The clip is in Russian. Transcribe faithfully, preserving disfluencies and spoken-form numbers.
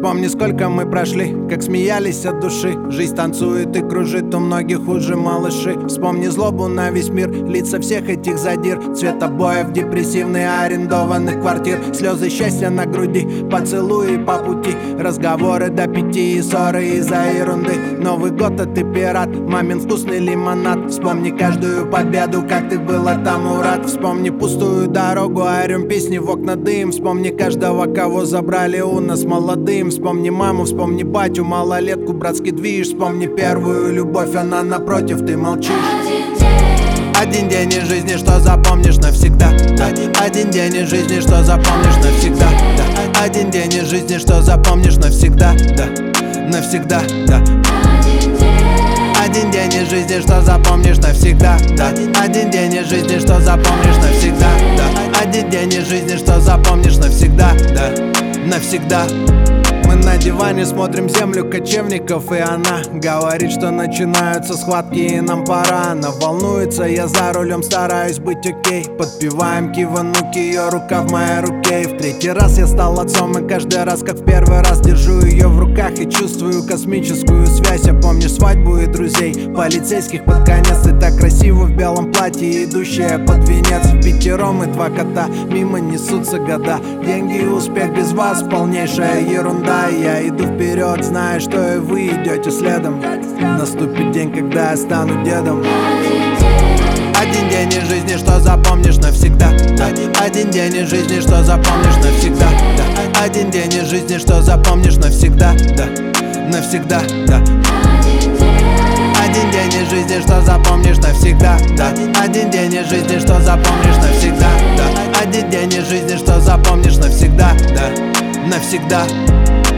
Вспомни, сколько мы прошли, как смеялись от души. Жизнь танцует и кружит, у многих уже малыши. Вспомни злобу на весь мир, лица всех этих задир. Цвет обоев депрессивный, арендованных квартир. Слезы счастья на груди, поцелуи по пути. Разговоры до пяти и ссоры из-за ерунды. Новый год, а ты пират, мамин вкусный лимонад. Вспомни каждую победу, как ты была тому рад. Вспомни пустую дорогу, орем песни в окна дым. Вспомни каждого, кого забрали у нас молодым. Вспомни маму, вспомни батю, малолетку, братский движ. Вспомни первую любовь, она напротив, ты молчишь. Один день из жизни, что запомнишь навсегда. Один, один день из жизни, что запомнишь навсегда. Да. Один день из жизни, что запомнишь навсегда. Да. Навсегда, да. Один день из жизни, что запомнишь навсегда. Да. Один день из жизни, что запомнишь навсегда. Да. Один день из жизни, что запомнишь навсегда. Да. Навсегда. Мы на диване смотрим землю кочевников, и она говорит, что начинаются схватки и нам пора. Она волнуется, я за рулем стараюсь быть окей. Подпеваем кивануки, ее рука в моей руке. И в третий раз я стал отцом, и каждый раз, как в первый раз, держу ее в руках и чувствую космическую связь. Я помню свадьбу и друзей, полицейских под конец. Ты так красиво в белом платье, идущая под венец. В пятером и два кота, мимо несутся года. Деньги и успех без вас, полнейшая ерунда. Я иду вперед, зная, что и вы идете следом. Наступит день, когда я стану дедом. Один день из жизни, что запомнишь навсегда. Один, один день из жизни, что запомнишь навсегда. Да. Один день из жизни, что запомнишь навсегда. Да. Навсегда, да. Один день из жизни, что запомнишь навсегда. Да. Один день из жизни, что запомнишь навсегда. Да. Один день из жизни, что запомнишь навсегда. Да. Навсегда.